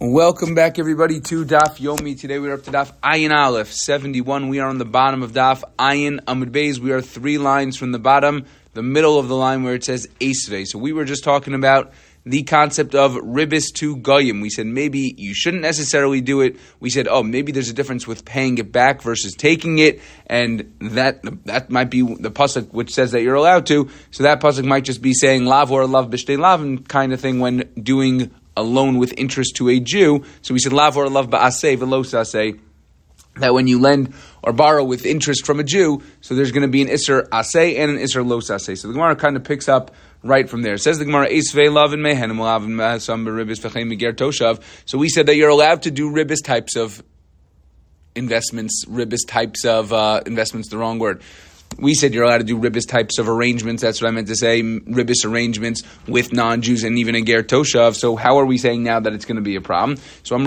Welcome back, everybody, to Daf Yomi. Today we are up to Daf Ayin Aleph 71. We are on the bottom of Daf Ayin Amud Beis. We are 3 lines from the bottom, the middle of the line where it says Esvei. So we were just talking about the concept of ribis to goyim. We said maybe you shouldn't necessarily do it. We said, maybe there's a difference with paying it back versus taking it, and that might be the pasuk which says that you're allowed to. So that pasuk might just be saying lav or lav b'shtei lav kind of thing when doing a loan with interest to a Jew. So we said lav or lav ba'aseh v'lo saseh, that when you lend or borrow with interest from a Jew, so there's going to be an Isser Aseh and an Isser Lo Saseh. So the Gemara kind of picks up right from there. It says the Gemara, Esvei lav and mehenim lav and mehasam beribis v'chein miger toshav. So we said that you're allowed to do ribis types of investments, the wrong word. We said you're allowed to do ribis types of arrangements. That's what I meant to say, ribis arrangements with non-Jews and even a ger toshav. So how are we saying now that it's going to be a problem? So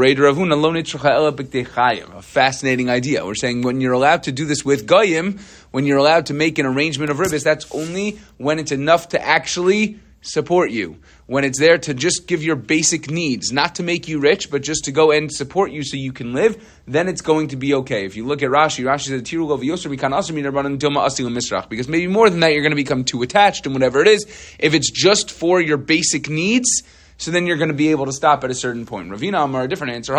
a fascinating idea. We're saying when you're allowed to do this with goyim, when you're allowed to make an arrangement of ribis, that's only when it's enough to actually support you. When it's there to just give your basic needs, not to make you rich, but just to go and support you so you can live, then it's going to be okay. If you look at Rashi said, because maybe more than that, you're going to become too attached and whatever it is. If it's just for your basic needs, so then you're going to be able to stop at a certain point. Ravina Amar, a different answer.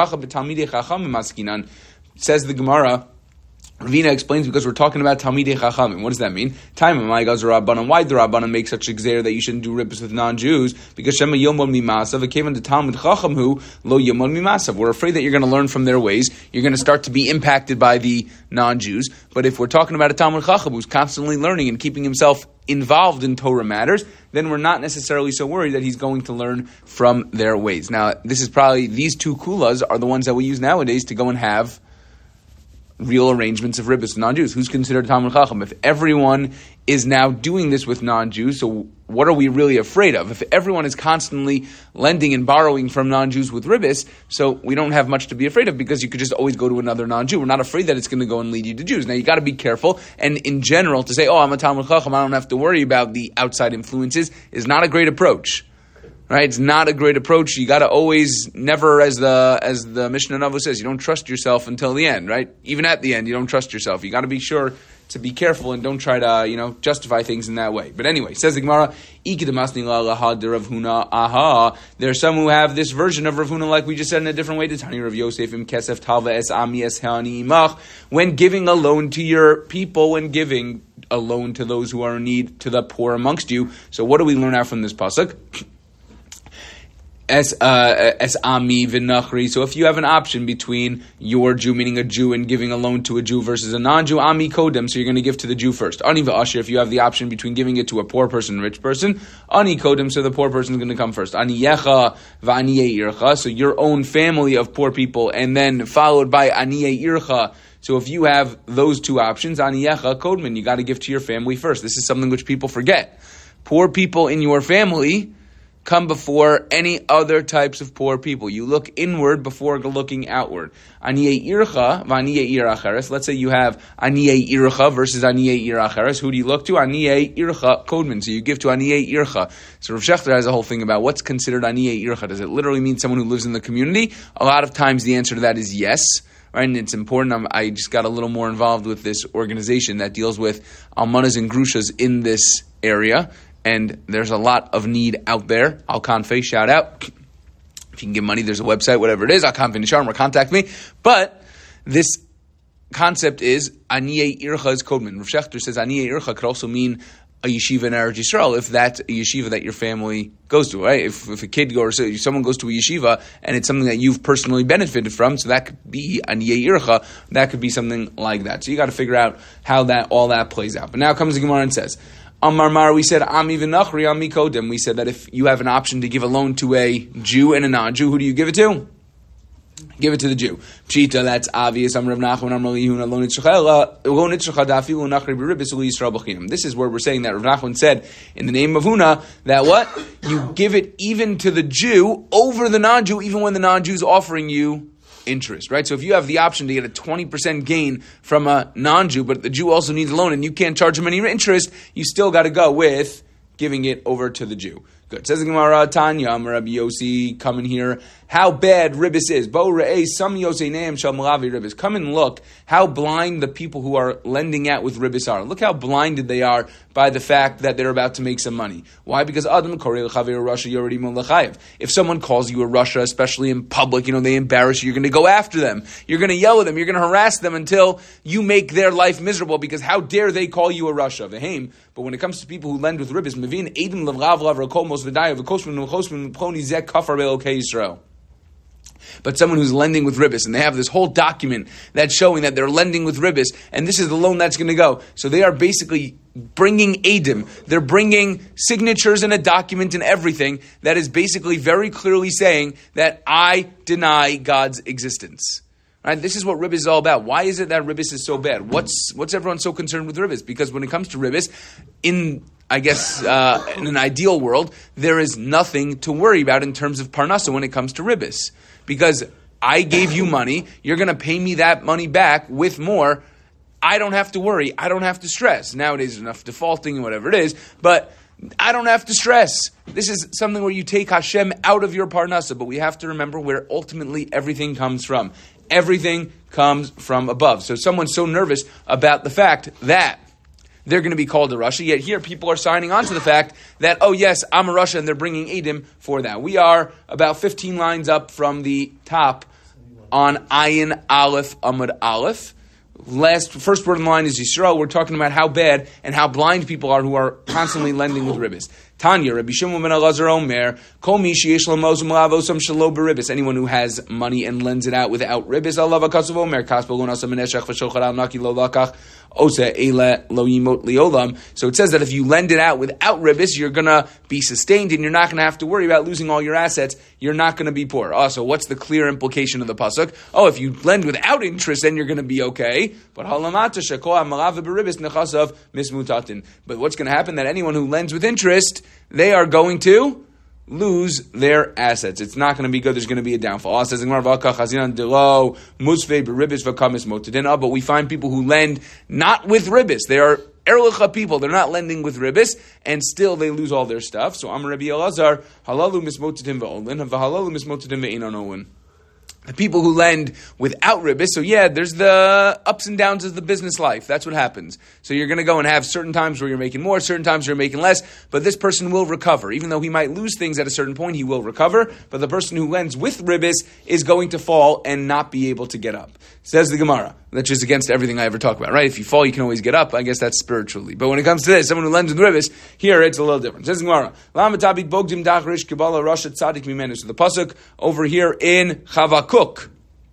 Says the Gemara, Ravina explains because we're talking about Talmidei Chachamim. What does that mean? Why did the Rabbanan make such a gzeir that you shouldn't do ribbis with non-Jews? Because Shema Yomon Mimasav, it came into Talmud Chacham who Lo Yomon Mimasav. We're afraid that you're going to learn from their ways. You're going to start to be impacted by the non-Jews. But if we're talking about a Talmud Chacham who's constantly learning and keeping himself involved in Torah matters, then we're not necessarily so worried that he's going to learn from their ways. Now, this is probably, these two kulas are the ones that we use nowadays to go and have real arrangements of ribis with non-Jews. Who's considered Talmud Chacham? If everyone is now doing this with non-Jews, so what are we really afraid of? If everyone is constantly lending and borrowing from non-Jews with ribis, so we don't have much to be afraid of because you could just always go to another non-Jew. We're not afraid that it's going to go and lead you to Jews. Now you got to be careful, and in general, to say, I'm a Talmud Chacham, I don't have to worry about the outside influences, is not a great approach. Right, it's not a great approach. You got to always, never, as the Mishnah Navu says, you don't trust yourself until the end. Right, even at the end, you don't trust yourself. You got to be sure to be careful and don't try to, justify things in that way. But anyway, says the Gemara, there are some who have this version of Rav Huna, like we just said, in a different way. When giving a loan to your people, when giving a loan to those who are in need, to the poor amongst you. So what do we learn out from this pasuk? As ami v'nachri. So if you have an option between your Jew, meaning a Jew, and giving a loan to a Jew versus a non-Jew, ami kodem, so you're going to give to the Jew first. Ani v'asher, if you have the option between giving it to a poor person and a rich person, ani kodem, so the poor person is going to come first. Ani yecha v'aniye ircha, so your own family of poor people, and then followed by aniye ircha. So if you have those two options, aniyecha kodman, you got to give to your family first. This is something which people forget. Poor people in your family come before any other types of poor people. You look inward before looking outward. Aniyei ircha v'aniyei ir acheres. Let's say you have aniyei ircha versus aniyei ir acheres. Who do you look to? Aniyei ircha kodman. So you give to aniyei ircha. So Rav Shechter has a whole thing about what's considered aniyei ircha. Does it literally mean someone who lives in the community? A lot of times the answer to that is yes. Right, and it's important. I just got a little more involved with this organization that deals with almanas and grushas in this area. And there's a lot of need out there. Al-Kanfei, shout out. If you can give money, there's a website, whatever it is. Al-Kanfei Nisharim, or contact me. But this concept is Aniyei Ircha is Kodman. Rav Shechter says Aniyei Ircha could also mean a yeshiva in Eretz Yisrael, if that's a yeshiva that your family goes to, right? If a kid goes, or someone goes to a yeshiva, and it's something that you've personally benefited from, so that could be Aniyei Ircha, that could be something like that. So you got to figure out how all that plays out. But now comes the Gemara and says, Amar, we said, Ami v'nachri, Ami kodem. We said that if you have an option to give a loan to a Jew and a non-Jew, who do you give it to? Give it to the Jew. Pshita, that's obvious. This is where we're saying that Rav Nachman said in the name of Huna that what? You give it even to the Jew over the non-Jew, even when the non-Jew is offering you interest, right? So if you have the option to get a 20% gain from a non-Jew, but the Jew also needs a loan and you can't charge him any interest, you still got to go with giving it over to the Jew. Good. Says the Gemara, Tanya, Rabbi Yossi, coming here, how bad ribbis is. Bo re'eh sam yoseneim shel malavi ribbis. Come and look how blind the people who are lending out with ribbis are. Look how blinded they are by the fact that they're about to make some money. Why? Because Adam korei l'chaver Russia yoredi mon l'chayev. If someone calls you a Russia, especially in public, they embarrass you, you're going to go after them. You're going to yell at them. You're going to harass them until you make their life miserable, because how dare they call you a Russia? V'heim. But when it comes to people who lend with ribbis, mevin edim levrav lav rakol mos v'dayav v'kosmin v'chosmin v'choni zeh kafar be'elokei Yisrael. But someone who's lending with ribbis, and they have this whole document that's showing that they're lending with ribbis, and this is the loan that's going to go. So they are basically bringing edim. They're bringing signatures and a document and everything that is basically very clearly saying that I deny God's existence. Right? This is what ribbis is all about. Why is it that ribbis is so bad? What's everyone so concerned with ribbis? Because when it comes to ribbis, in an ideal world, there is nothing to worry about in terms of parnasa when it comes to ribbis. Because I gave you money, you're going to pay me that money back with more. I don't have to worry. I don't have to stress. Nowadays, there's enough defaulting and whatever it is, but I don't have to stress. This is something where you take Hashem out of your parnasa, but we have to remember where ultimately everything comes from. Everything comes from above. So someone's so nervous about the fact that they're going to be called a Russia, yet here people are signing on to the fact that, oh yes, I'm a Russia, and they're bringing edim for that. We are about 15 lines up from the top on Ayin Aleph Amud Aleph. First word in the line is Yisrael. We're talking about how bad and how blind people are who are constantly lending with ribbis. Tanya, Rabbi Shimon ben Elazar Omer, Kol mi sheyesh lo mozum lavosam shelo b'ribbis. Anyone who has money and lends it out without ribbis, Allah v'kasav Omer, kaspo lo nasa meneshach v'shochad al naki lo lakach ose eile lo yimot liolam. So it says that if you lend it out without ribbis, you're going to be sustained and you're not going to have to worry about losing all your assets. You're not going to be poor. Also, what's the clear implication of the pasuk? Oh, if you lend without interest, then you're going to be okay. But halamata shekoah malav b'ribbis nechasav mismutatin. But what's going to happen? That anyone who lends with interest, they are going to lose their assets. It's not going to be good. There's going to be a downfall. But we find people who lend not with ribbis. They are erlicha people. They're not lending with ribbis, and still they lose all their stuff. So Amar Rabbi Elazar, halalu mismotitim v'olin, v'halalu mismotitim v'einon olin. The people who lend without ribbis, so yeah, there's the ups and downs of the business life. That's what happens. So you're going to go and have certain times where you're making more, certain times you're making less, but this person will recover. Even though he might lose things at a certain point, he will recover. But the person who lends with ribbis is going to fall and not be able to get up. Says the Gemara, which is against everything I ever talk about, right? If you fall, you can always get up. I guess that's spiritually. But when it comes to this, someone who lends with ribbis, here it's a little different. Says the Gemara, so the pasuk over here in Chavakuk,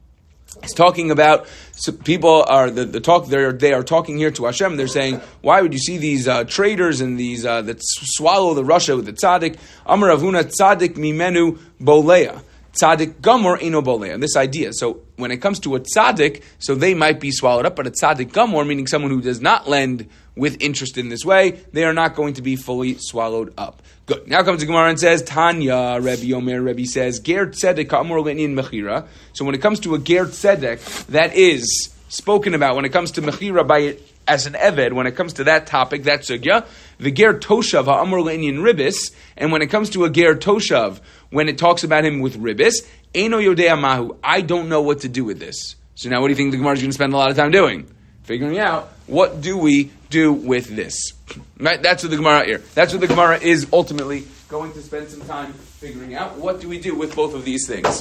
it's talking about, so people are they are talking here to Hashem. They're saying, why would you see these traders and these that swallow the Russia with the tzaddik? Amar Avuna tzaddik mimenu bolea. Tzaddik gamor ino bolea. This idea. So when it comes to a tzaddik, so they might be swallowed up, but a tzaddik gamor, meaning someone who does not lend with interest in this way, they are not going to be fully swallowed up. Good. Now comes the Gemara and says, Tanya, Rebbe Omer, Rebbe says, Ger tzedek ka'amor le'inyan mechira. So when it comes to a ger tzedek, that is spoken about when it comes to mechira by as an eved, when it comes to that topic, that sugya, the ger toshav ha'amor le'inyan ribis, and when it comes to a ger toshav, when it talks about him with ribis, eino yodea mahu, I don't know what to do with this. So now what do you think the Gemara is going to spend a lot of time doing? Figuring out, what do we do with this? Right? That's what the Gemara here. That's what the Gemara is ultimately going to spend some time figuring out. What do we do with both of these things?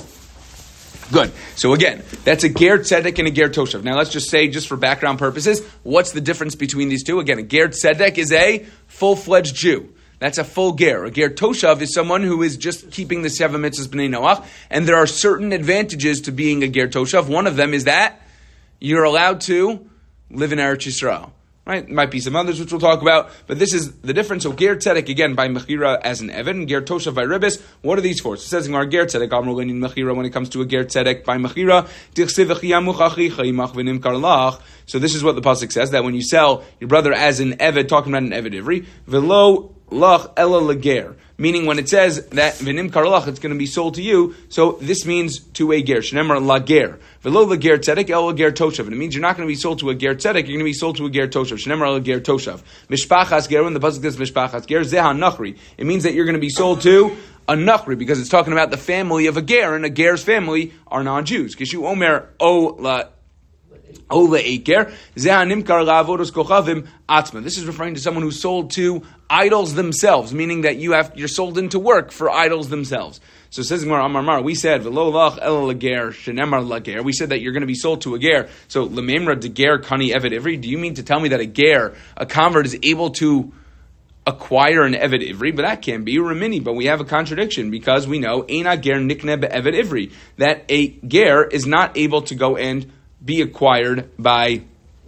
Good. So again, that's a ger tzedek and a ger toshav. Now let's just say, just for background purposes, what's the difference between these two? Again, a ger tzedek is a full-fledged Jew. That's a full ger. A ger toshav is someone who is just keeping the 7 mitzvahs b'nei Noach, and there are certain advantages to being a ger toshav. One of them is that you're allowed to live in Eretz Yisrael. Right? There might be some others which we'll talk about, but this is the difference. So ger tzedek, again, by mechira as an eved, and ger toshav by ribis. What are these for? So it says in our ger tzedek, amru le'inyan mechira, when it comes to a ger tzedek by mechira, tichsev v'chiyamuch achicha imach v'nimkar lach. So this is what the pasuk says, that when you sell your brother as an eved, talking about an eved ivri, v'lo lach ela leger, meaning when it says that v'nim karlach, it's going to be sold to you, so this means to a ger. Shneimar lager, v'lo lager tzedek el lager toshav, and it means you're not going to be sold to a ger tzedek, you're going to be sold to a ger toshav. Shneimar lager toshav, mishpachas ger. When the pasuk says mishpachas ger, zeha nachri, it means that you're going to be sold to a nachri, because it's talking about the family of a ger, and a ger's family are non-Jews. Kishu omer o le'eker zehanimkar la'avodos kochavim atzma. This is referring to someone who's sold to idols themselves, meaning that you're sold into work for idols themselves. So it says Amar, we said v'lo lach el lager shenemar lager. We said that you're going to be sold to a ger. So lememra de ger kani eved ivri. Do you mean to tell me that a ger, a convert, is able to acquire an eved ivri? But that can't be remini. But we have a contradiction, because we know eina ger nikne be'eved ivri, that a ger is not able to go and be acquired by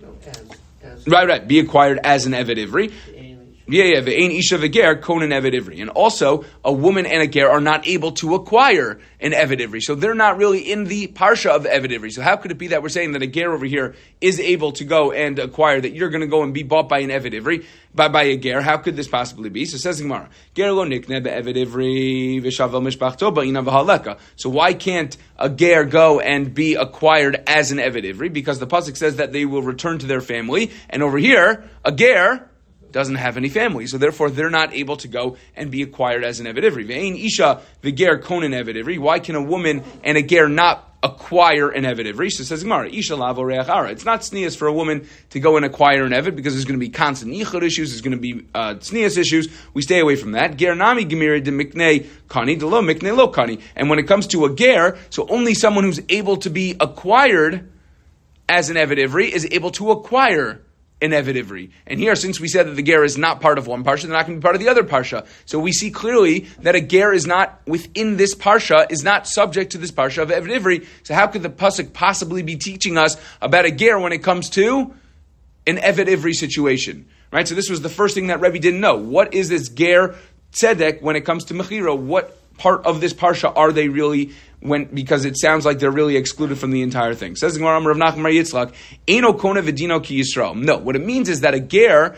be acquired as an eved ivri. Ve'ein isha v'ger konen eved ivri. And also, a woman and a ger are not able to acquire an eved ivri. So they're not really in the parsha of eved ivri. So how could it be that we're saying that a ger over here is able to go and acquire, that you're going to go and be bought by an eved ivri, by a ger? How could this possibly be? So says Gemara, ger lo nikne be'eved ivri v'shavel mishpachto ba'ina v'haleka. So why can't a ger go and be acquired as an eved ivri? Because the pasuk says that they will return to their family, and over here, a ger doesn't have any family, so therefore they're not able to go and be acquired as an eved ivri. Ve'ein isha v'ger konen eved ivri. Why can a woman and a ger not acquire an eved ivri? So says Gemara, isha lavo reach ara. It's not tznius for a woman to go and acquire an eved, because there's going to be constant yichud issues, there's going to be tznius issues. We stay away from that. Ger nami gemiri de miknei kani de lo miknei lo kani. And when it comes to a ger, so only someone who's able to be acquired as an eved ivri is able to acquire an eved ivri. And here, since we said that the ger is not part of one parsha, they're not going to be part of the other parsha. So we see clearly that a ger is not within this parsha, is not subject to this parsha of eved ivri. So how could the pasuk possibly be teaching us about a ger when it comes to an eved ivri situation? Right? So this was the first thing that Rebbe didn't know. What is this ger tzedek when it comes to mechira? What part of this parsha are they really, because it sounds like they're really excluded from the entire thing. Says the Gemara, Rav Nachman bar Yitzchak, Eino kona v'dino ki Yisrael. No, what it means is that a ger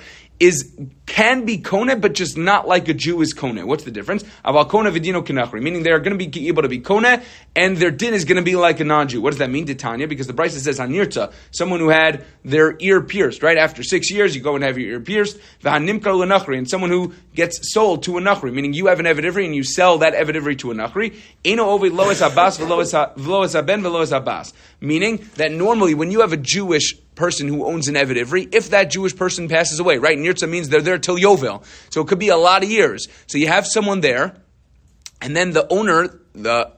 can be kone, but just not like a Jew is kone. What's the difference? Aval kone v'dino kinachri, meaning they are going to be able to be kone, and their din is going to be like a non-Jew. What does that mean, Titania? Because the Brisa says hanirta, someone who had their ear pierced, right? After 6 years, you go and have your ear pierced. V'hanimkar l'nachri, and someone who gets sold to a nachri, meaning you have an eved ivri and you sell that eved ivri to a nachri. Eino ovid loes abbas v'loes haben v'loes abbas, meaning that normally when you have a Jewish person who owns an eved ivri, if that Jewish person passes away, right? Nirtza means they're there till Yovel, so it could be a lot of years. So you have someone there, and then the owner, the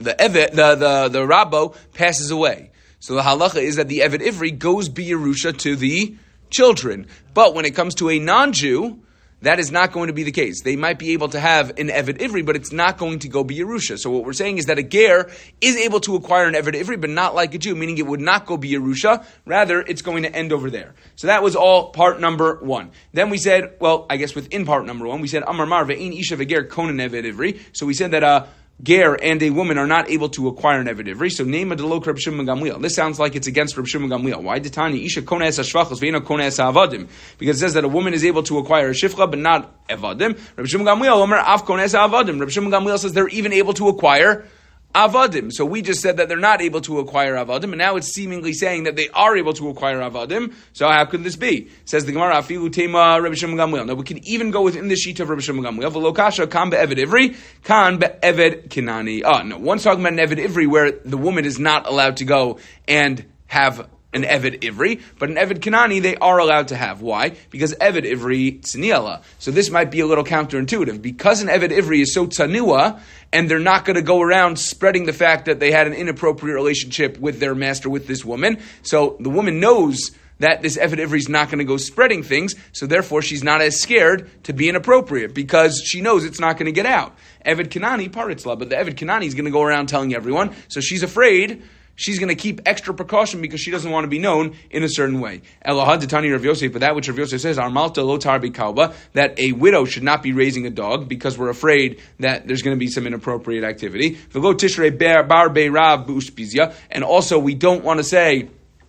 Rabbo, passes away. So the halacha is that the eved ivri goes b'Yerusha to the children. But when it comes to a non-Jew, that is not going to be the case. They might be able to have an eved ivri, but it's not going to go b'Yerusha. So what we're saying is that a ger is able to acquire an eved ivri, but not like a Jew, meaning it would not go b'Yerusha. Rather, it's going to end over there. So that was all part number one. Then we said, well, I guess within part number one, we said Amar Mar ve'in isha v'ger konen eved ivri. So we said that ger and a woman are not able to acquire an eved ivri. So name a delok Reb Shimon Gamliel. This sounds like it's against Reb Shimon Gamliel. Why? Ditani isha kona es hashvachos ve'ina kona es ha'avadim. Because it says that a woman is able to acquire a shifcha but not avadim. Reb Shimon Gamliel omer af kona es ha'avadim. Reb Shimon Gamliel says they're even able to acquire avadim. So we just said that they're not able to acquire avadim, and now it's seemingly saying that they are able to acquire avadim. So how could this be? Says the Gemara, afilu tema Reb Shimon Gamliel. Now we can even go within the sheet of Reb Shimon Gamliel. V'lo kasha kan be'eved ivri, kan be'eved kinani. No, one's talking about an eved ivri where the woman is not allowed to go and have an eved ivri, but an eved kinani they are allowed to have. Why? Because eved ivri tzniala. So this might be a little counterintuitive. Because an eved ivri is so tzanua, and they're not going to go around spreading the fact that they had an inappropriate relationship with their master, with this woman. So the woman knows that this eved ivri is not going to go spreading things, so therefore she's not as scared to be inappropriate, because she knows it's not going to get out. Eved kinani paritzla, but the eved kinani is going to go around telling everyone, so she's afraid. She's going to keep extra precaution because she doesn't want to be known in a certain way. Elahad Tani Rav Yosef, but that which Rav Yosef says, Armalta lo tarbi kalba, that a widow should not be raising a dog because we're afraid that there's going to be some inappropriate activity. V'lo tishrei bar beirav b'uspizia, and also we don't want to say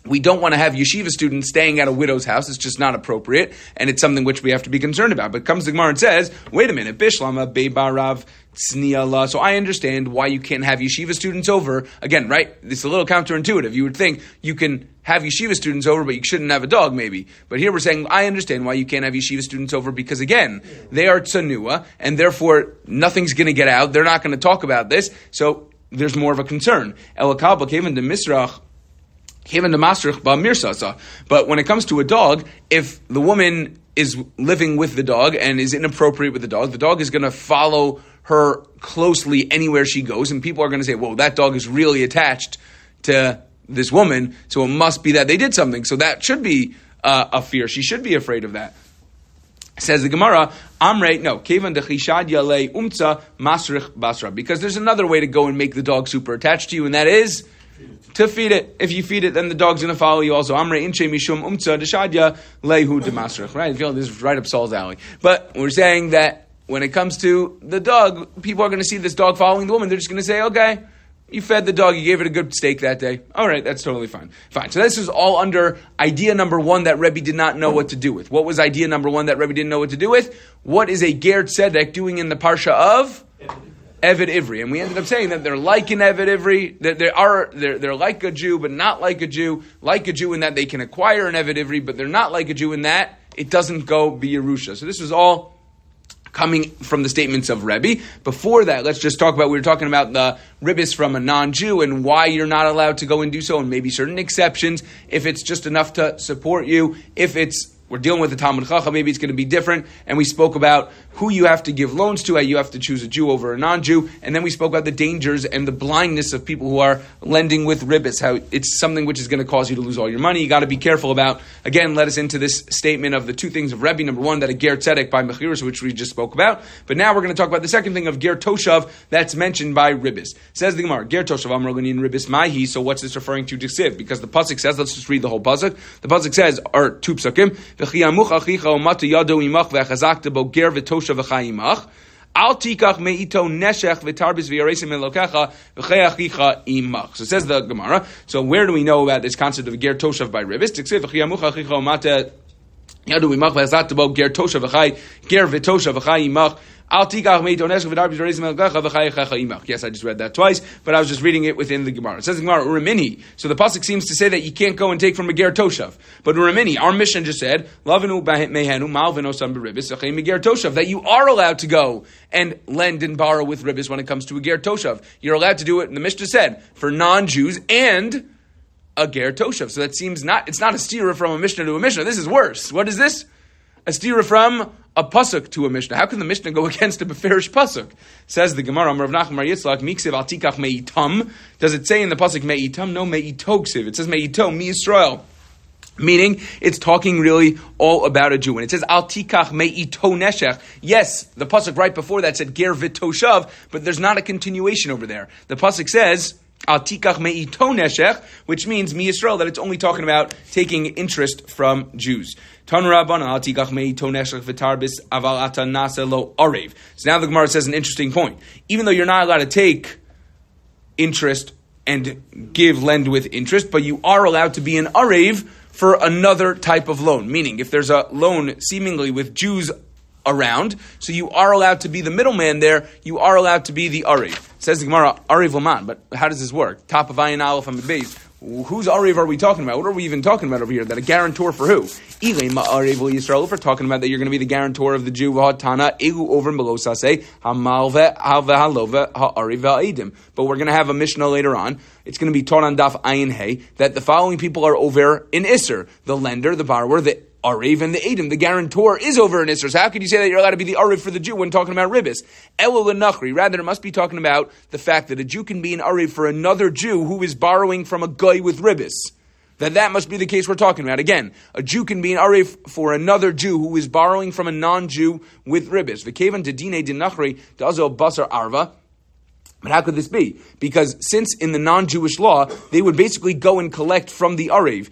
we don't want to have yeshiva students staying at a widow's house. It's just not appropriate, and it's something which we have to be concerned about. But comes the Gemara and says, wait a minute, Bishlama Beibarav Tzniala. So I understand why you can't have yeshiva students over. Again, right? It's a little counterintuitive. You would think you can have yeshiva students over, but you shouldn't have a dog, maybe. But here we're saying, I understand why you can't have yeshiva students over, because again, they are tsanua, and therefore nothing's going to get out. They're not going to talk about this, so there's more of a concern. Elakaba came into Misrach. But when it comes to a dog, if the woman is living with the dog and is inappropriate with the dog is going to follow her closely anywhere she goes, and people are going to say, whoa, that dog is really attached to this woman, so it must be that they did something. So that should be a fear. She should be afraid of that. Says the Gemara, Amrei, no, Kevan dechishad yalei umtza masrich basra. Because there's another way to go and make the dog super attached to you, and that is to feed it. If you feed it, then the dog's going to follow you also. Amrei inche mishum umtza deshadya lehu demasrich. Right? I feel this is right up Saul's alley. But we're saying that when it comes to the dog, people are going to see this dog following the woman. They're just going to say, okay, you fed the dog, you gave it a good steak that day. All right, that's totally fine. Fine. So this is all under idea number one that Rebbe did not know what to do with. What was idea number one that Rebbe didn't know what to do with? What is a Ger Tzedek doing in the Parsha of Eved Ivri? And we ended up saying that they're like an Eved Ivri, that they're like a Jew, but not like a Jew in that they can acquire an Eved Ivri, but they're not like a Jew in that it doesn't go be Yerusha. So this was all coming from the statements of Rebbe. Before that, let's just talk about, we were talking about the ribbis from a non-Jew and why you're not allowed to go and do so, and maybe certain exceptions, if it's just enough to support you, if we're dealing with the Talmud Chacham, maybe it's going to be different. And we spoke about who you have to give loans to, how you have to choose a Jew over a non-Jew. And then we spoke about the dangers and the blindness of people who are lending with ribbis, how it's something which is going to cause you to lose all your money. You got to be careful about. Again, led us into this statement of the two things of Rebbe. Number one, that a Ger Tzedek by Mechirus, which we just spoke about. But now we're going to talk about the second thing of Ger Toshav that's mentioned by ribbis. Says the Gemara, Ger Toshav Amrogani ribbis Mahi. So what's this referring to Diksiv? Because the pasuk says, let's just read the whole pasuk. The pasuk says, or two psukim, Al tikach meito neshech v'tarbis v'yaresim elokecha v'cheachicha imach. So says the Gemara. So where do we know about this concept of ger toshav by ribbis? Tiksiv v'chiyamucha chicha umata yadu imach v'azat bo ger toshav v'chay ger v'toshav v'chay imach. Al tikach meito neshech v'tarbis v'yaresim elokecha v'cheachicha imach. Yes, I just read that twice, but I was just reading it within the Gemara. It says the Gemara urimini. So the pasuk seems to say that you can't go and take from a ger toshav. But urimini, our Mishnah just said lavinu mehenu malvinu sam b'ribbis v'chay ger toshav, that you are allowed to go and lend and borrow with ribbis when it comes to a ger toshav. You're allowed to do it, and the Mishnah said, for non-Jews and a ger toshav. So that seems it's not a stira from a Mishnah to a Mishnah. This is worse. What is this? A stira from a pasuk to a Mishnah. How can the Mishnah go against a beferish pasuk? Says the Gemara, Rav Nachman Bar Yitzchak, Miksiv al tikach meitam. Does it say in the pasuk meitam? No, meitogsiv. It says meito, mi Yisrael. Meaning, it's talking really all about a Jew. And it says, Al tikach me'ito neshech. Yes, the pasuk right before that said, ger v'toshav, but there's not a continuation over there. The pasuk says, Al tikach me'ito neshech, which means, mi Yisrael, that it's only talking about taking interest from Jews. Tan Rabban, Al tikach me'ito neshech v'tarbis aval ata nasa lo arev. So now the Gemara says an interesting point. Even though you're not allowed to take interest and lend with interest, but you are allowed to be an arev for another type of loan. Meaning, if there's a loan seemingly with Jews around, so you are allowed to be the middleman there, you are allowed to be the Arev. Says the Gemara, Arev Laman, but how does this work? Top of Ayin Aleph and Beis. Whose Arev are we talking about? What are we even talking about over here? That a guarantor for who? Ilay Ma'arev Yisrael, if we're talking about that you're going to be the guarantor of the Jew, Tana, Egu over and below Sase, Hamalve, Halve, Ha'arev, Ha'edim. But we're going to have a Mishnah later on. It's going to be taught on Daf Ayin Hey, that the following people are over in Isser. The lender, the borrower, the Arev, and the Edim. The guarantor is over in Isser. So how could you say that you're allowed to be the Arev for the Jew when talking about ribbis? Elul Nachri. Rather, it must be talking about the fact that a Jew can be an Arev for another Jew who is borrowing from a guy with ribbis. That must be the case we're talking about. Again, a Jew can be an Arev for another Jew who is borrowing from a non-Jew with ribbis. V'kevan dedine din Nachri dazo basar arva. But how could this be? Because since in the non-Jewish law, they would basically go and collect from the Arev.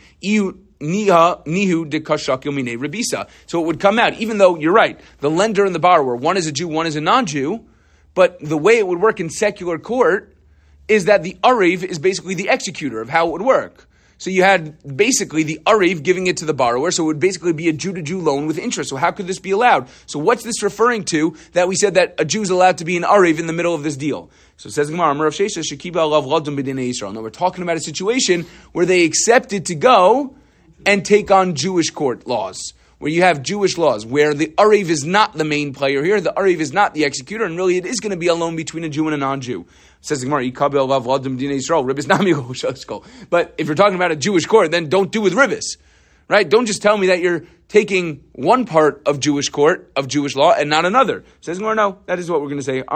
Nihu de kashakil mine rebisa. So it would come out, even though you're right, the lender and the borrower, one is a Jew, one is a non-Jew, but the way it would work in secular court is that the Arev is basically the executor of how it would work. So you had basically the Ariv giving it to the borrower, so it would basically be a Jew-to-Jew loan with interest. So how could this be allowed? So what's this referring to that we said that a Jew is allowed to be an Ariv in the middle of this deal? So it says Gemara, Rav Shesha Shekiba Alav Ladum B'dinei Yisrael. Now we're talking about a situation where they accepted to go and take on Jewish court laws, where you have Jewish laws, where the Ariv is not the main player here, the Ariv is not the executor, and really it is going to be a loan between a Jew and a non-Jew. Says the Gemara, but if you're talking about a Jewish court, then don't do with ribis, right? Don't just tell me that you're taking one part of Jewish court, of Jewish law, and not another. Says the Gemara, no, that is what we're going to say.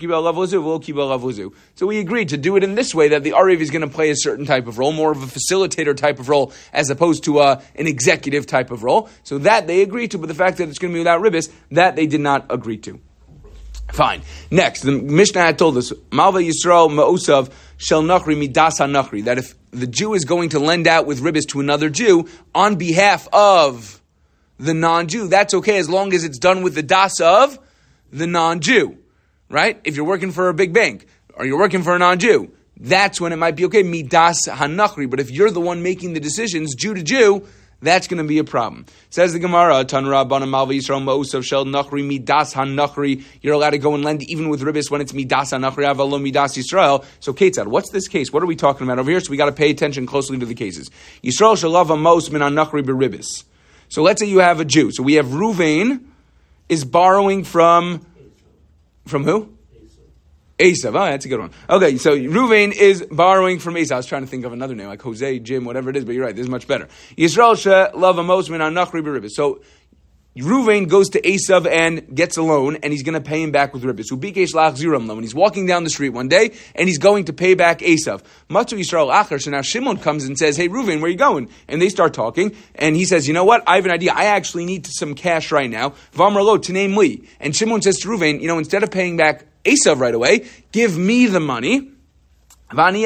So we agreed to do it in this way, that the Ariv is going to play a certain type of role, more of a facilitator type of role, as opposed to an executive type of role. So that they agreed to, but the fact that it's going to be without ribis, that they did not agree to. Fine. Next, the Mishnah had told us, Malva Yisrael Ma'usav Shel Nachri Midas HaNachri, that if the Jew is going to lend out with ribis to another Jew on behalf of the non-Jew, that's okay as long as it's done with the das of the non-Jew, right? If you're working for a big bank or you're working for a non-Jew, that's when it might be okay, Midas HaNachri. But if you're the one making the decisions, Jew to Jew, that's going to be a problem. Says the Gemara, Tan Rabbanan Malva Yisrael Ma'usav Shel Nachri Midas HaNachri. You're allowed to go and lend even with ribis when it's Midas HaNachri Avalo Midas Yisrael. So Ketzad, what's this case? What are we talking about over here? So we got to pay attention closely to the cases. Yisrael Shalav Amos Min HaNachri Beribis. So let's say you have a Jew. So we have Ruvain is borrowing from who? Esav. Oh, that's a good one. Okay, so Ruvain is borrowing from Esav. I was trying to think of another name, like Jose, Jim, whatever it is, but you're right, this is much better. Yisrael she'lav amos min hanachri b'ribis. So Ruvain goes to Esav and gets a loan, and he's going to pay him back with ribis. Ubikesh lach ziram loan. He's walking down the street one day, and he's going to pay back Esav. Matu Yisrael acher. So now Shimon comes and says, "Hey, Ruvain, where are you going?" And they start talking, and he says, "You know what? I have an idea. I actually need some cash right now. V'amar lo t'nei li." And Shimon says to Ruvain, "You know, instead of paying back Esav right away, give me the money, and I'm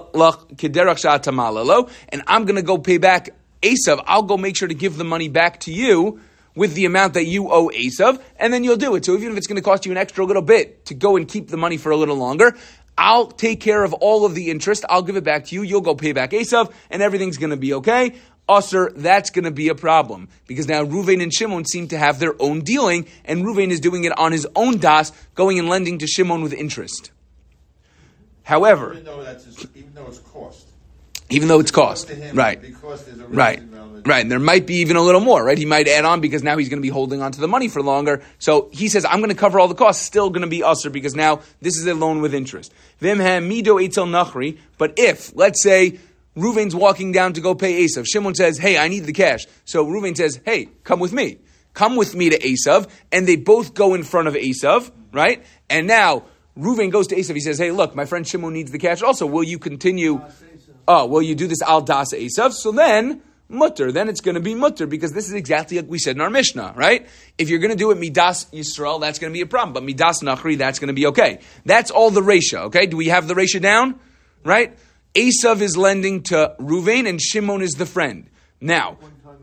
going to go pay back Esav. I'll go make sure to give the money back to you with the amount that you owe Esav, and then you'll do it. So even if it's going to cost you an extra little bit to go and keep the money for a little longer, I'll take care of all of the interest. I'll give it back to you. You'll go pay back Esav, and everything's going to be okay." Usher, that's going to be a problem, because now Ruvain and Shimon seem to have their own dealing, and Ruvain is doing it on his own das, going and lending to Shimon with interest. However, even though it's cost. Even though it's cost, right? Because there's a right, and there might be even a little more, right? He might add on because now he's going to be holding on to the money for longer. So he says, "I'm going to cover all the costs." Still going to be usher because now this is a loan with interest. Vimhem mido etzel nachri. But if, let's say, Ruvain's walking down to go pay Esav, Shimon says, "Hey, I need the cash." So Ruvain says, "Hey, come with me. Come with me to Esav." And they both go in front of Esav, right? And now Ruvain goes to Esav. He says, "Hey, look, my friend Shimon needs the cash. Also, will you continue? Will you do this al das Esav?" So then, mutter. Then it's going to be mutter, because this is exactly like we said in our Mishnah, right? If you're going to do it midas Yisrael, that's going to be a problem. But midas nachri, that's going to be okay. That's all the Resha, okay? Do we have the Resha down? Right? Esav is lending to Ruvain, and Shimon is the friend. Now,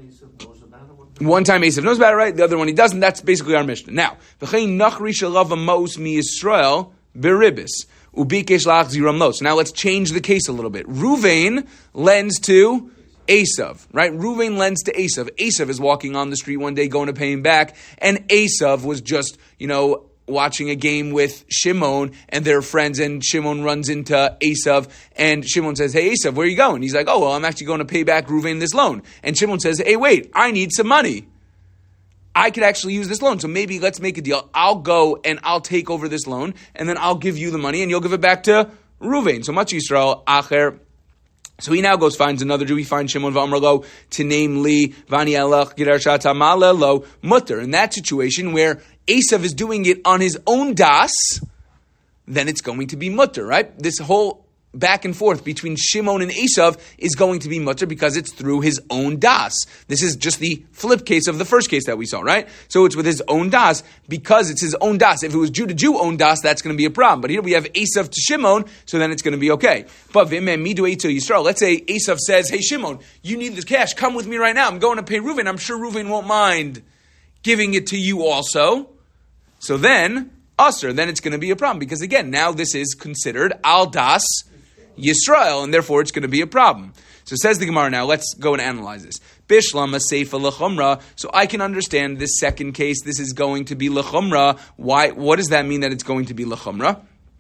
one time Esav knows about it, right? The other one he doesn't. That's basically our Mishnah. Now, v'chein nachri shalav amos mi Yisrael beribis ubikesh lach ziram lo. So now let's change the case a little bit. Ruvain lends to Esav, right? Ruvain lends to Esav. Esav is walking on the street one day going to pay him back, and Esav was just, watching a game with Shimon and their friends, and Shimon runs into Esav, and Shimon says, "Hey, Esav, where are you going?" He's like, "Oh, well, I'm actually going to pay back Ruvain this loan." And Shimon says, "Hey, wait, I need some money. I could actually use this loan, so maybe let's make a deal. I'll go and I'll take over this loan, and then I'll give you the money, and you'll give it back to Ruvain." So much Yisrael, acher. So he now goes, finds another Jew. He finds Shimon v'amrlo to name li vani alach girar shata malelo mutter. In that situation where Esav is doing it on his own das, then it's going to be mutter, right? This whole back and forth between Shimon and Esav is going to be mutter because it's through his own das. This is just the flip case of the first case that we saw, right? So it's with his own das because it's his own das. If it was Jew to Jew own das, that's going to be a problem. But here we have Esav to Shimon, so then it's going to be okay. But let's say Esav says, "Hey Shimon, you need this cash. Come with me right now. I'm going to pay Ruvain. I'm sure Ruvain won't mind giving it to you also." So then, then it's going to be a problem because again, now this is considered al das Yisrael, and therefore it's going to be a problem. So says the Gemara now, let's go and analyze this. Bishlama seifa l'chumra. So I can understand this second case, this is going to be l'chumra. Why? What does that mean that it's going to be l'chumra?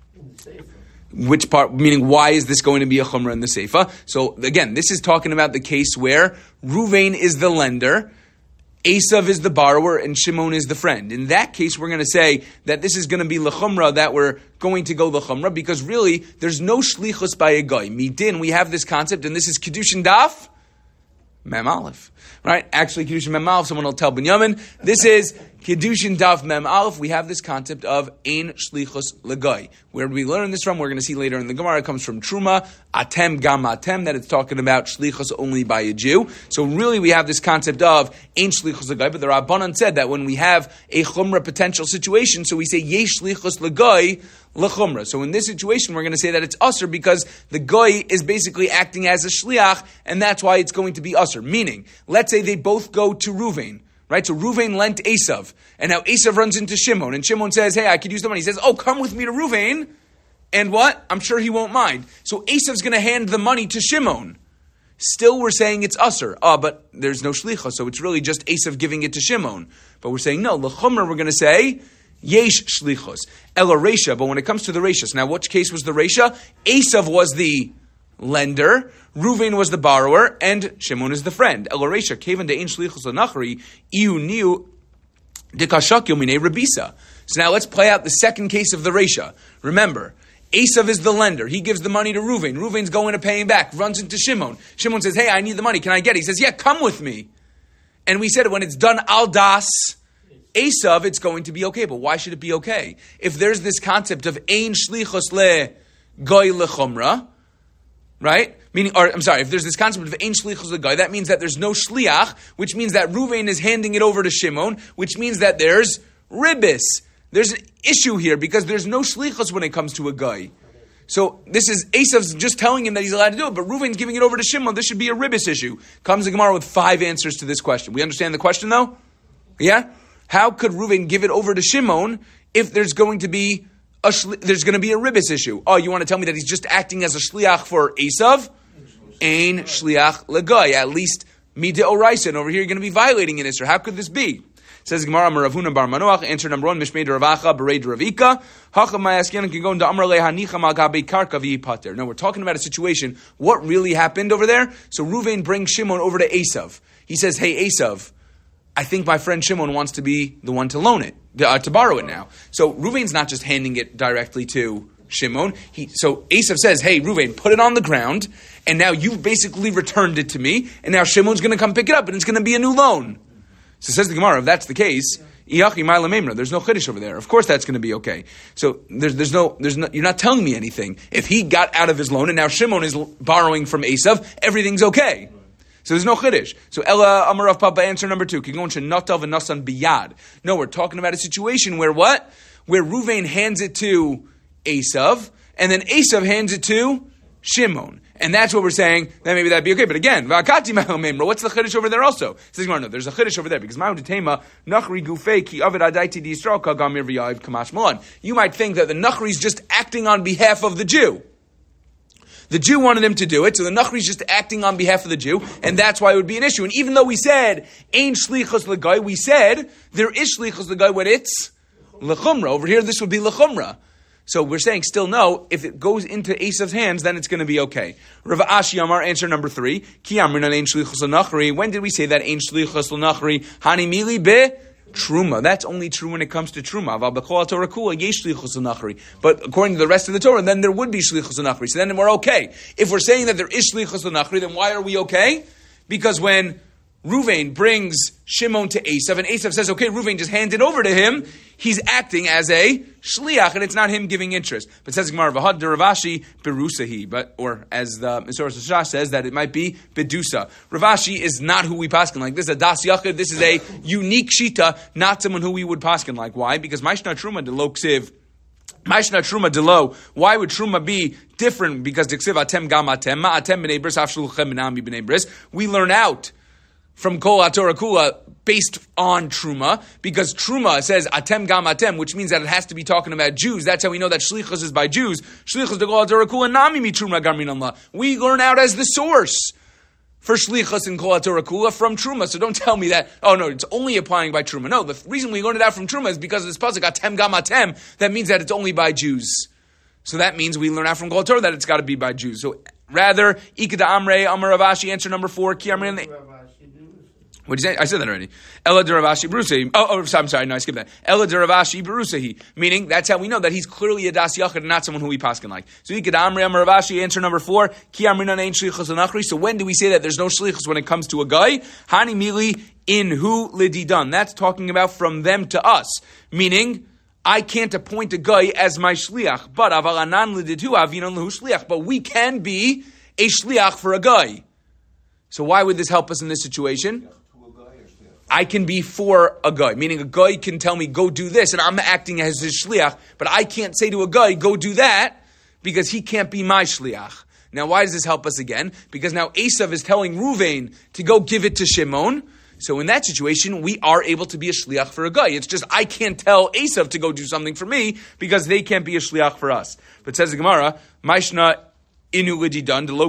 Which part, meaning why is this going to be a chumra in the seifa? So again, this is talking about the case where Ruvain is the lender, Esav is the borrower, and Shimon is the friend. In that case, we're going to say that this is going to be l'chumra, that we're going to go l'chumra, because really, there's no shlichus by a guy. Midin, we have this concept, and this is Kedushin Daf, Mem Aleph. Right? Actually, Kedushin Mem Aleph, someone will tell Binyamin. This is Kedushin Daf Mem Aleph. We have this concept of Ein Shlichus L'Gai. Where do we learn this from? We're going to see later in the Gemara. It comes from Truma, Atem Gam Atem, that it's talking about Shlichus only by a Jew. So really, we have this concept of Ein Shlichus L'Gai. But the Rabbanan said that when we have a Chumrah potential situation, so we say Yesh Shlichus L'Gai, L'Chumrah. So in this situation, we're going to say that it's usher because the Goy is basically acting as a Shliach, and that's why it's going to be usher. Meaning, let's say they both go to Ruvain. Right, so Ruvain lent Esav, and now Esav runs into Shimon, and Shimon says, hey, I could use the money. He says, oh, come with me to Ruvain, and what? I'm sure he won't mind. So Esav's going to hand the money to Shimon. Still, we're saying it's usher. But there's no shlicha, so it's really just Esav giving it to Shimon. But we're saying, no, l'chumra, we're going to say, yesh shlichos. Ela reisha, but when it comes to the reisha, so now which case was the reisha? Esav was the lender, Ruvain was the borrower, and Shimon is the friend. El Oresha, Kevan de'in shlichus l'nachri, iu niu dekashakyo minei rabisa. So now let's play out the second case of the Resha. Remember, Esav is the lender. He gives the money to Ruvain. Ruvain's going to pay him back, runs into Shimon. Shimon says, hey, I need the money. Can I get it? He says, yeah, come with me. And we said when it's done al das Esav, it's going to be okay. But why should it be okay? If there's this concept of ein shlichus le goy lechumra, right? Meaning, or I'm sorry, if there's this concept of ein shlichus le goy, that means that there's no shliach, which means that Ruvain is handing it over to Shimon, which means that there's ribis. There's an issue here because there's no shlichus when it comes to a guy. So this is Esav's just telling him that he's allowed to do it, but Ruvain's giving it over to Shimon. This should be a ribis issue. Comes the Gemara with 5 answers to this question. We understand the question though? Yeah? How could Ruvain give it over to Shimon if there's going to be a ribis issue? Oh, you want to tell me that he's just acting as a shliach for Esav? Ein shliach legoy. At least midei oraisa. And over here you're going to be violating an issur. How could this be? Says Gemara, Rav Huna bar Manoach, answer number 1, Mishmei Ravacha, Berei Ravika, Hacha Mayaskian can go into Amar Le Hanicha Magabe Karka V'Yipater. Now we're talking about a situation. What really happened over there? So Ruvain brings Shimon over to Esav. He says, hey Esav, I think my friend Shimon wants to be the one to loan it, to borrow it now. So Ruvain's not just handing it directly to Shimon. So Esav says, hey Ruvain, put it on the ground, and now you've basically returned it to me, and now Shimon's going to come pick it up, and it's going to be a new loan. So says the Gemara, if that's the case, there's no chiddush over there. Of course that's going to be okay. So there's no, you're not telling me anything. If he got out of his loan and now Shimon is borrowing from Esav, everything's okay. So there's no chiddush. So Ella Amar Rav Papa, answer number 2. No, we're talking about a situation where what? Where Ruvain hands it to Esav, and then Esav hands it to Shimon. And that's what we're saying, then maybe that'd be okay. But again, what's the chiddush over there also? Says, no, there's a chiddush over there, because you might think that the Nachri is just acting on behalf of the Jew. The Jew wanted him to do it, so the Nachri is just acting on behalf of the Jew, and that's why it would be an issue. And even though we said, Ein shlichus l'gai, we said, there is shlichus l'gai when it's l'chumra. Over here, this would be l'chumra. So we're saying still no, if it goes into Esav's hands, then it's going to be okay. Rav Ashi Amar, answer number 3. Ki amrina ein shlichus l'nachri. When did we say that ein shlichus l'nachri? Hani mili be truma. That's only true when it comes to truma. Aval b'chol Torah kula yesh shlichus l'nachri. But according to the rest of the Torah, then there would be shlichus l'nachri. So then we're okay. If we're saying that there is shlichus l'nachri, then why are we okay? Because when Ruvain brings Shimon to Esav, and Esav says, okay, Ruvain, just hand it over to him, he's acting as a shliach, and it's not him giving interest. But says Gemara, V'had Ravashi berusahi, or as the Mesoras Shach says, that it might be bedusa. Ravashi is not who we paskin like. This is a das yachid, this is a unique shita, not someone who we would paskin like. Why? Because Maishna Truma de lo ksiv, Maishna Truma de lo, why would Truma be different? Because de ksiv atem gam atem, ma atem b'nei bris, afshulchem b'nami b'nei bris. We learn out from Kol HaTorah Kula based on Truma, because Truma says Atem Gam Atem, which means that it has to be talking about Jews. That's how we know that Shlichus is by Jews. Shlichus de Kol HaTorah Kula Nami Mi Truma Garmin Allah. We learn out as the source for shlichus and kol haTorah kula from truma. So don't tell me that, oh no, it's only applying by truma. No, the reason we learned it out from truma is because of this pasuk, atem gam atem, that means that it's only by Jews. So that means we learn out from kol haTorah that it's got to be by Jews. So rather, ikeda amrei, amar Rav Ashi, answer number 4, ki amrei. What did you say? I said that already. Ela de Rav Ashi Berusahi. I'm sorry. No, I skipped that. Ela de Rav Ashi Berusahi. Meaning, that's how we know that he's clearly a das yachid and not someone who we paskin like. So you could amri amar Rav Ashi, answer number 4. Ki amrinan ein shlichus anachri. So when do we say that there's no shlichus when it comes to a guy? Hani mili in hu lididan. That's talking about from them to us. Meaning, I can't appoint a guy as my shliach. But aval anan lididu avinon lehu shliach. But we can be a shliach for a guy. So why would this help us in this situation? I can be for a guy, meaning a guy can tell me, go do this, and I'm acting as his shliach, but I can't say to a guy, go do that, because he can't be my shliach. Now, why does this help us again? Because now Esav is telling Ruvain to go give it to Shimon, so in that situation, we are able to be a shliach for a guy. It's just, I can't tell Esav to go do something for me, because they can't be a shliach for us. But says the Gemara, Maishna inu lididan, delo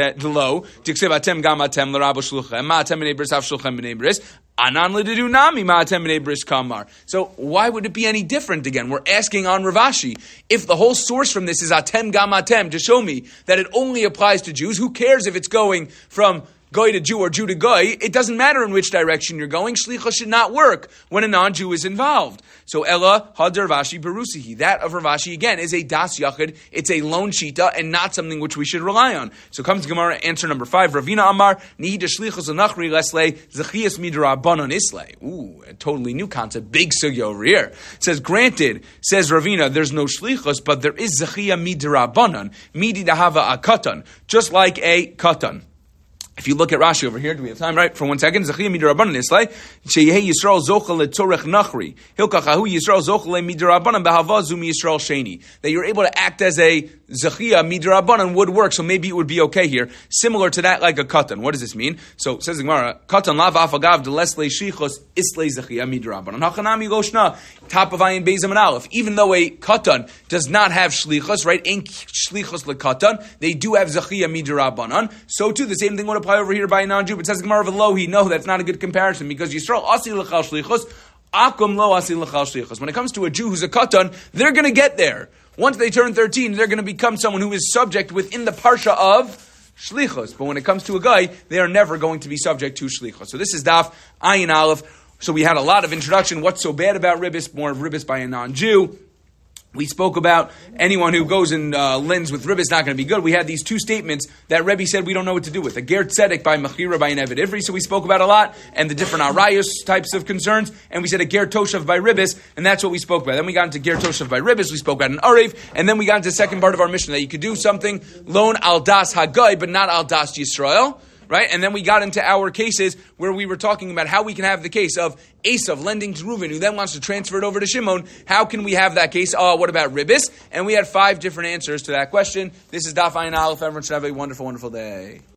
tiksev atem gam atem l'rabo shluchem, ma atem b'nei bris av shluchem b'nei bris, anan lididu nami ma atem b'nei bris kamar. So why would it be any different again? We're asking on Rav Ashi, if the whole source from this is atem gam atem, to show me that it only applies to Jews, who cares if it's going from Goy to Jew or Jew to Goy? It doesn't matter in which direction you're going. Shlichus should not work when a non-Jew is involved. So Ella Hadar Vashi Berusihi. That of Rav Ashi again is a das yachid. It's a lone shita and not something which we should rely on. So comes Gemara, answer number 5. Ravina Amar Nihida Shlichus Anachri Lesle Zachias Midrabanan Isle. Ooh, a totally new concept. Big sugya over here. It says, granted, says Ravina, there's no Shlichus, but there is Zachia Midrabanan, Midi Dahava a katan, just like a katan. If you look at Rashi over here, do we have time, right? For 1 second. Zechiyah midrabanan islay, sheyeh Yisrael zochel letzorech nachri. Hilkachahu Yisrael zochel midrabanan behavazu mi Yisrael sheni. That you're able to act as a zechiyah midrabanan would work, so maybe it would be okay here. Similar to that, like a katan. What does this mean? So, says the Gemara, katan lav afagav delesle shichos islay zechiyah midrabanan. Hachanami goshna, top of ayin beis and aleph. Even though a katan does not have shlichos, right? Ain't shlichos lekatan. They do have zechiyah midrabanan. So too, the same thing would apply over here by a non-Jew, but says Gemara Velohi, no, that's not a good comparison, because Yisrael asi l'chal shlichus, akum lo asi l'chal shlichus. When it comes to a Jew who's a katan, they're going to get there. Once they turn 13, they're going to become someone who is subject within the parsha of shlichus. But when it comes to a guy, they are never going to be subject to shlichus. So this is Daf Ayin Aleph. So we had a lot of introduction. What's so bad about ribbis? More of ribbis by a non-Jew. We spoke about anyone who goes and lends with Rebbe is not going to be good. We had these 2 statements that Rebbe said we don't know what to do with. A ger tzedek by Mechira by an Eved Ivri, so we spoke about a lot, and the different arayos types of concerns, and we said a ger toshav by Ribbis, and that's what we spoke about. Then we got into ger toshav by Ribbis, we spoke about an arev, and then we got into the second part of our mission, that you could do something, lone al das hagai, but not al das Yisrael. Right? And then we got into our cases where we were talking about how we can have the case of Esav lending to Reuven, who then wants to transfer it over to Shimon. How can we have that case? What about Ribbis? And we had 5 different answers to that question. This is Daf Ayin Aleph. Everyone should have a wonderful, wonderful day.